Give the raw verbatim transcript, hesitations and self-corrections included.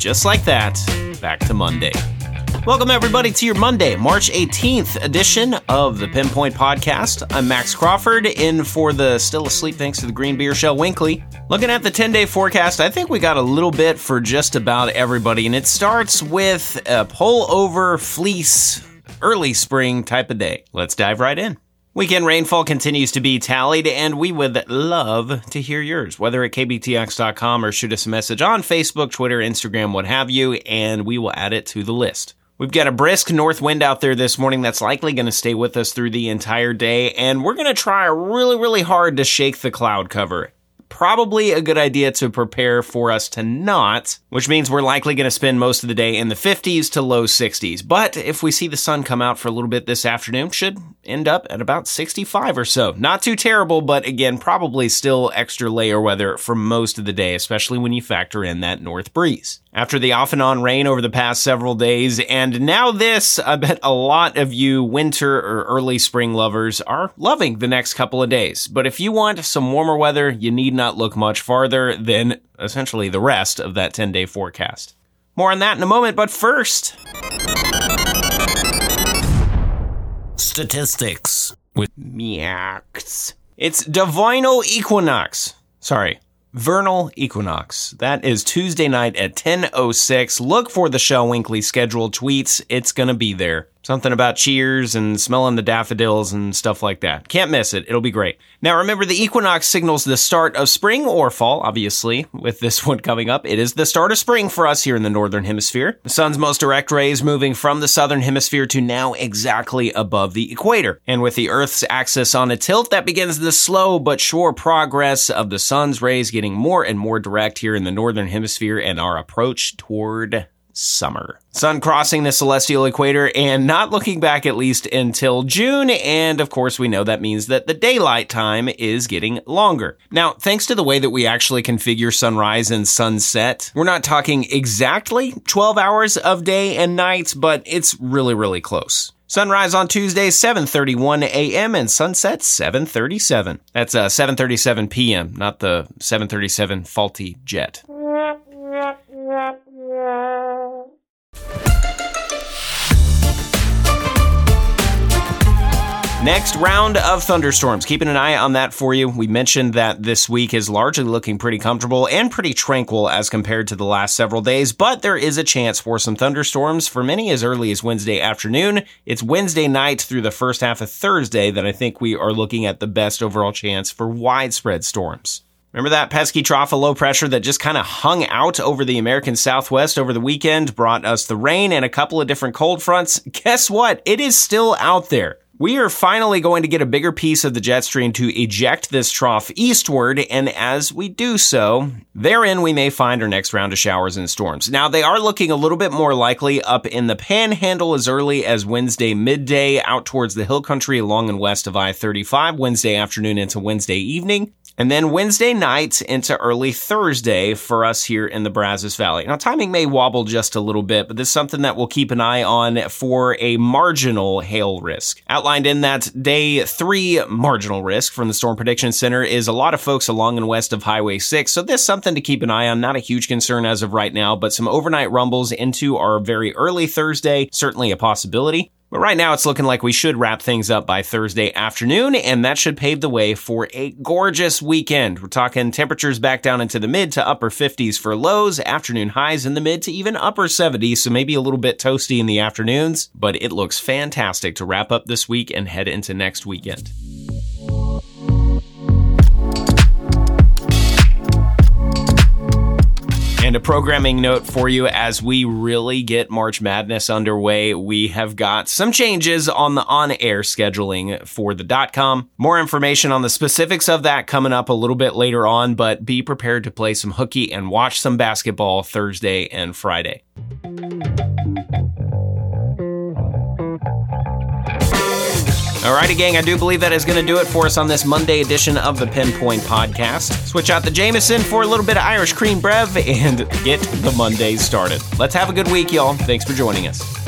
just like that, back to Monday. Welcome, everybody, to your Monday, March eighteenth edition of the Pinpoint Podcast. I'm Max Crawford, in for the still asleep thanks to the green beer, Shell Winkley. Looking at the ten-day forecast, I think we got a little bit for just about everybody, and it starts with a pull-over fleece, early spring type of day. Let's dive right in. Weekend rainfall continues to be tallied, and we would love to hear yours, whether at k b t x dot com or shoot us a message on Facebook, Twitter, Instagram, what have you, and we will add it to the list. We've got a brisk north wind out there this morning that's likely going to stay with us through the entire day, and we're going to try really, really hard to shake the cloud cover. Probably a good idea to prepare for us to not, which means we're likely going to spend most of the day in the fifties to low sixties. But if we see the sun come out for a little bit this afternoon, should end up at about sixty-five or so. Not too terrible, but again, probably still extra layer weather for most of the day, especially when you factor in that north breeze. After the off and on rain over the past several days, and now this, I bet a lot of you winter or early spring lovers are loving the next couple of days. But if you want some warmer weather, you need not look much farther than essentially the rest of that ten-day forecast. More on that in a moment, but first, statistics with Max. It's divinal equinox. Sorry. Vernal equinox. That is Tuesday night at ten oh six. Look for the Shell Winkley scheduled tweets. It's gonna be there. Something about cheers and smelling the daffodils and stuff like that. Can't miss it. It'll be great. Now remember, the equinox signals the start of spring or fall, obviously. With this one coming up, it is the start of spring for us here in the northern hemisphere. The sun's most direct rays moving from the southern hemisphere to now exactly above the equator. And with the Earth's axis on a tilt, that begins the slow but sure progress of the sun's rays getting more and more direct here in the northern hemisphere and our approach toward summer. Sun crossing the celestial equator and not looking back at least until June, and of course we know that means that the daylight time is getting longer. Now, thanks to the way that we actually configure sunrise and sunset, we're not talking exactly twelve hours of day and night, but it's really, really close. Sunrise on Tuesday, seven thirty-one a.m. and sunset, seven thirty-seven. That's uh, seven thirty-seven p.m., not the seven thirty-seven faulty jet. Next round of thunderstorms. Keeping an eye on that for you. We mentioned that this week is largely looking pretty comfortable and pretty tranquil as compared to the last several days, but there is a chance for some thunderstorms for many as early as Wednesday afternoon. It's Wednesday night through the first half of Thursday that I think we are looking at the best overall chance for widespread storms. Remember that pesky trough of low pressure that just kind of hung out over the American Southwest over the weekend, brought us the rain and a couple of different cold fronts? Guess what? It is still out there. We are finally going to get a bigger piece of the jet stream to eject this trough eastward, and as we do so, therein we may find our next round of showers and storms. Now, they are looking a little bit more likely up in the Panhandle as early as Wednesday midday, out towards the Hill Country along and west of I thirty-five, Wednesday afternoon into Wednesday evening. And then Wednesday night into early Thursday for us here in the Brazos Valley. Now, timing may wobble just a little bit, but this is something that we'll keep an eye on for a marginal hail risk. Outlined in that day three marginal risk from the Storm Prediction Center is a lot of folks along and west of Highway six. So this is something to keep an eye on. Not a huge concern as of right now, but some overnight rumbles into our very early Thursday, certainly a possibility. But right now, it's looking like we should wrap things up by Thursday afternoon, and that should pave the way for a gorgeous weekend. We're talking temperatures back down into the mid to upper fifties for lows, afternoon highs in the mid to even upper seventies, so maybe a little bit toasty in the afternoons, but it looks fantastic to wrap up this week and head into next weekend. And a programming note for you as we really get March Madness underway. We have got some changes on the on-air scheduling for the dot-com. More information on the specifics of that coming up a little bit later on, but be prepared to play some hooky and watch some basketball Thursday and Friday. Alrighty, gang, I do believe that is going to do it for us on this Monday edition of the Pinpoint Podcast. Switch out the Jameson for a little bit of Irish Cream Brev and get the Mondays started. Let's have a good week, y'all. Thanks for joining us.